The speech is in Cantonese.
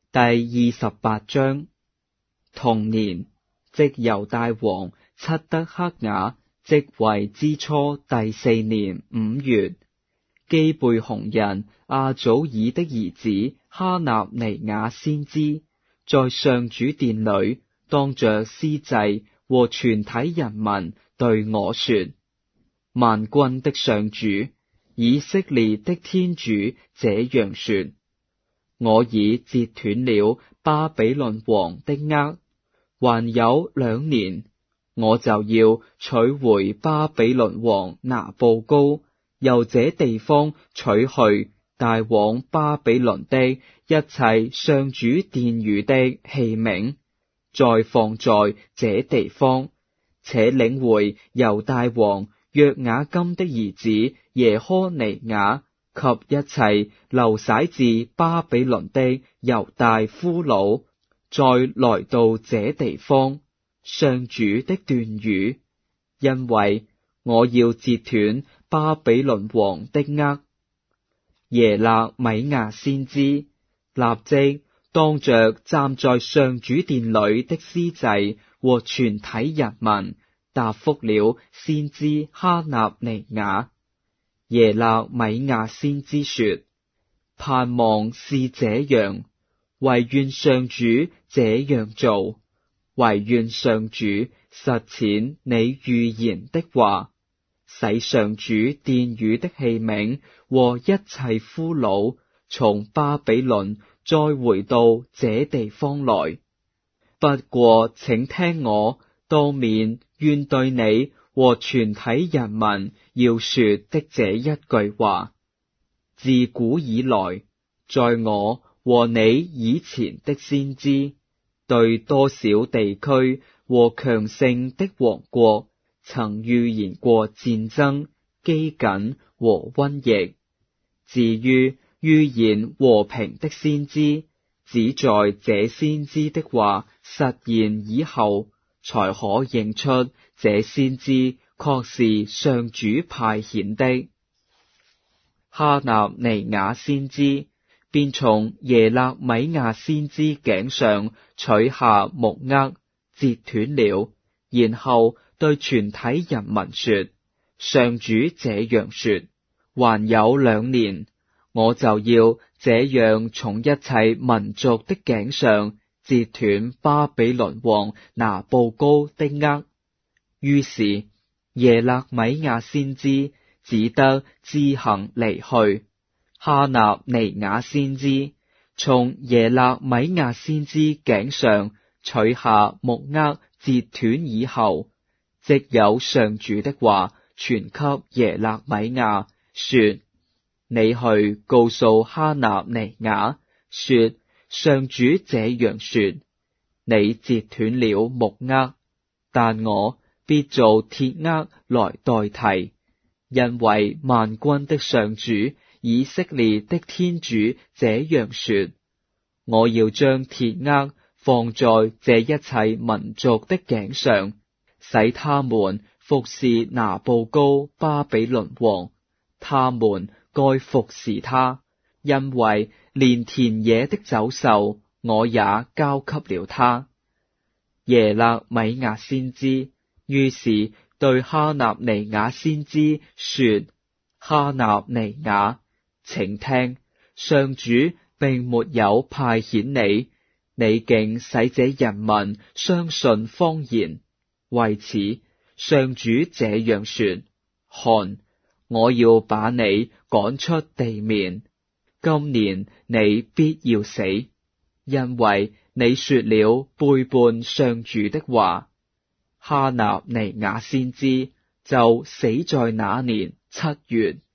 第28章。同年，即猶大王漆得克雅即位之初第4年5月，基貝紅人阿祖爾的兒子哈納尼雅先知，在上主殿裏當着司祭和全體人民對我說：萬軍的上主，以色列的天主這樣說：我已截斷了巴比倫王的軛，還有2年，我就要取回巴比倫王拿布高由這地方取去帶往巴比倫的一切上主殿宇的器皿，再放在這地方，且領回猶大王約雅金的兒子耶苛尼雅及一切流徙至巴比倫的猶大俘虜，再來到這地方，上主的斷語，因為我要截斷巴比倫王的軛。耶肋米亞先知立即當着站在上主殿裏的司祭和全體人民，答覆了先知哈納尼雅。耶肋米亞先知說：盼望是這樣，惟願上主這樣做，惟願上主實踐你預言的話，使上主殿宇的器皿和一切俘虜從巴比倫再回到這地方來。不過請聽我當面願對你和全體人民要說的這一句話：自古以來，在我和你以前的先知，對多少地區和強盛的王國曾預言過戰爭、饑饉和瘟疫。至於預言和平的先知，只在這先知的話實現以後，才可認出這先知確是上主派遣的。哈納尼雅先知便從耶肋米亞先知頸上取下木軛，截斷了，然後對全體人民說：上主這樣說，還有2年，我就要這樣從一切民族的頸上截斷巴比倫王拿布高的軛。於是耶肋米亞先知只得自行離去。哈納尼雅先知從耶肋米亞先知頸上取下木軛，截斷以後，即有上主的話傳給耶肋米亞，說：你去告訴哈納尼雅，說上主這樣說，你截斷了木軛，但我必做鐵軛來代替，因為萬軍的上主以色列的天主這樣說：我要將鐵軛放在這一切民族的頸上，使他們服侍拿布高巴比倫王，他們該服侍他，因為連田野的走獸我也交給了他。耶肋米亞先知於是對哈納尼雅先知說：哈納尼雅，請聽，上主並沒有派遣你，你竟使這人民相信謊言。為此，上主這樣說：看，我要把你趕出地面，今年你必要死，因為你說了背叛上主的話。哈納尼雅先知就死在那年7月。